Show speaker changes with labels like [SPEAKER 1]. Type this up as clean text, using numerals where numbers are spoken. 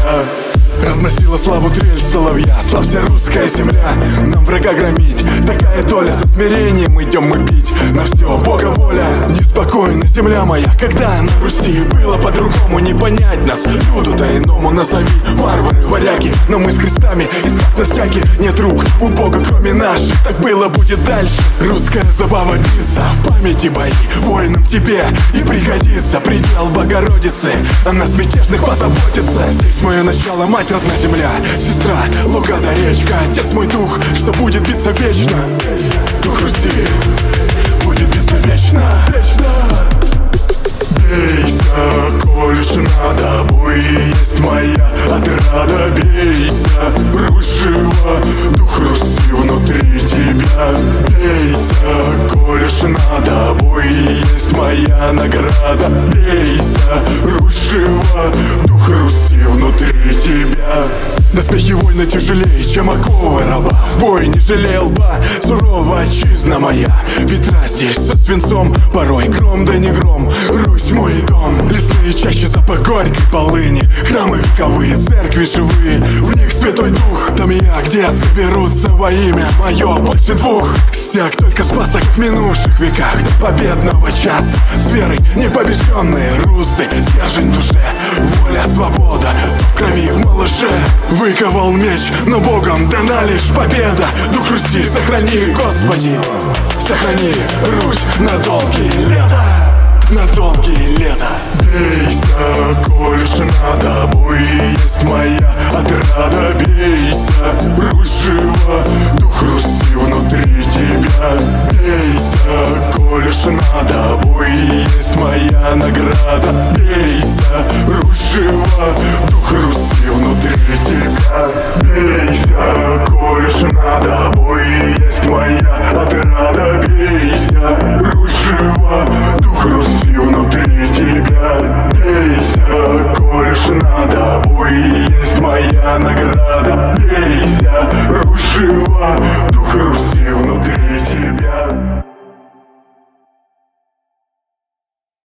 [SPEAKER 1] тебя. Разносила славу трель соловья, славься русская земля. Нам врага громить, такая доля. Со смирением идем мы пить, на все Бога воля. Неспокойна земля моя, когда на Руси было по-другому. Не понять нас, люду-то иному назови. Варвары, варяги, но мы с крестами и снастяки. Нет рук у Бога, кроме наших, так было, будет дальше. Русская забава биться, в памяти бои, воинам тебе и пригодится. Предел Богородицы, о нас мятежных позаботится. Здесь мое начало, мать родная земля, сестра, луга да речка. Отец мой дух, что будет биться вечно. Дух Руси будет биться вечно. Бейся, коль уж надо, бой есть моя отрада. Бейся, Русь жива, дух Руси внутри тебя. Бейся, коль уж надо, бой есть моя награда. Бейся, Русь жива, дух Руси внутри тебя. Доспехи воина тяжелее, чем оковы раба. В бой не жалел лба, сурова отчизна моя. Ветра здесь со свинцом, порой гром да не гром. Русь мой дом, лесные чаще, запах горькой полыни. Храмы вековые, церкви живые, в них святой дух. Там я, где соберутся во имя мое больше двух. Стяг только спасок в минувших веках до победного часа. С верой непобежденные русы, стержень в душе, воля, свобода в крови, в малыше. Выковал меч, но Богом дана лишь победа. Дух Руси сохрани, Господи, сохрани Русь на долгие лета. На долгие лета. Бейся, коль